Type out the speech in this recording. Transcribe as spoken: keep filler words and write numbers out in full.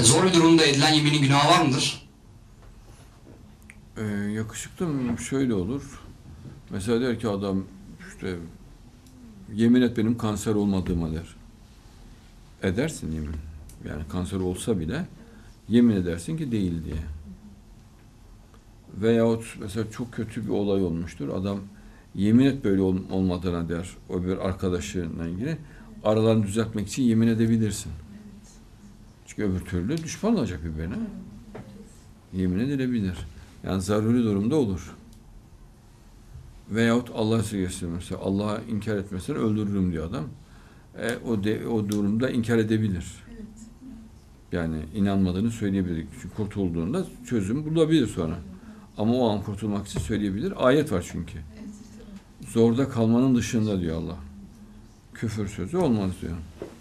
Zor bir durumda edilen yeminin günahı var mıdır? Ee, yakışıklı mı? Şöyle olur. Mesela der ki adam işte yemin et benim kanser olmadığıma der. Edersin yemin. Yani kanser olsa bile yemin edersin ki değil diye. Veyahut mesela çok kötü bir olay olmuştur. Adam yemin et böyle ol, olmadığına der. O bir arkadaşıyla ilgili. Aralarını düzeltmek için yemin edebilirsin. Çünkü öbür türlü düşman olacak birbirine. Yemin edilebilir. Yani zaruri durumda olur. Veyahut Allah esirgesin mesela Allah'a inkar etmesen öldürürüm diyor adam. E, o de, o durumda inkar edebilir. Yani inanmadığını söyleyebilir. Çünkü kurtulduğunda çözüm bulabilir sonra. Ama o an kurtulmak için söyleyebilir. Ayet var çünkü. Zorda kalmanın dışında diyor Allah. Küfür sözü olmaz diyor.